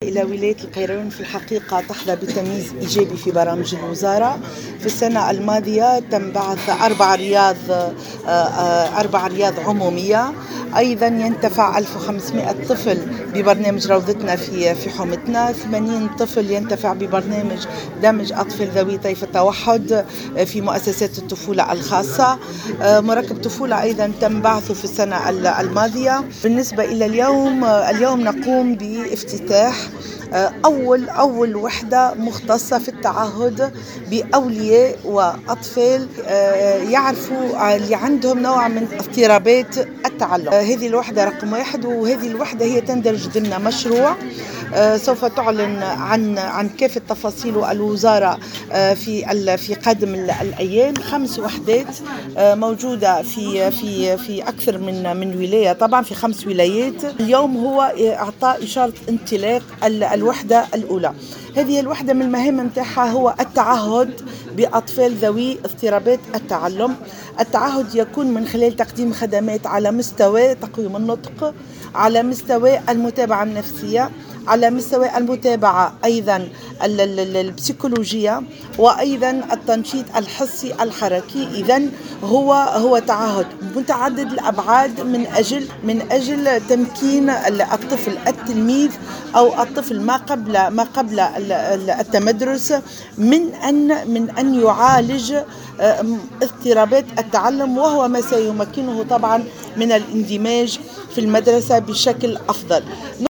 إلى ولاية القيروان في الحقيقة تحظى بتمييز إيجابي في برامج الوزارة. في السنة الماضية تم بعث 4 رياض عمومية. أيضا ينتفع 1500 طفل ببرنامج روضتنا في حومتنا. 80 طفل ينتفع ببرنامج دمج أطفال ذوي طيف التوحد في مؤسسات الطفولة الخاصة. مركب طفولة أيضا تم بعثه في السنة الماضية. بالنسبة إلى اليوم نقوم بافتتاح أول وحدة مختصة في التعهد بأولياء وأطفال يعرفوا اللي عندهم نوع من اضطرابات التعلم. هذه الوحدة رقم 1، وهذه الوحدة هي تندرج ضمن مشروع سوف تعلن عن كافة تفاصيل الوزارة في قادم الأيام. 5 وحدات موجودة في أكثر من ولاية، طبعا في 5 ولايات. اليوم هو إعطاء إشارة انطلاق الوحدة الأولى. هذه الوحدة من المهام متاعها هو التعهد بأطفال ذوي اضطرابات التعلم. التعهد يكون من خلال تقديم خدمات على مستوى تقويم النطق، على مستوى المتابعة النفسية، على مستوى المتابعة أيضا البسيكولوجية، وأيضا التنشيط الحسي الحركي. إذن هو تعهد متعدد الأبعاد من أجل تمكين الطفل التلميذ أو الطفل ما قبل التمدرس من أن يعالج اضطرابات التعلم، وهو ما سيمكنه طبعا من الاندماج في المدرسة بشكل أفضل.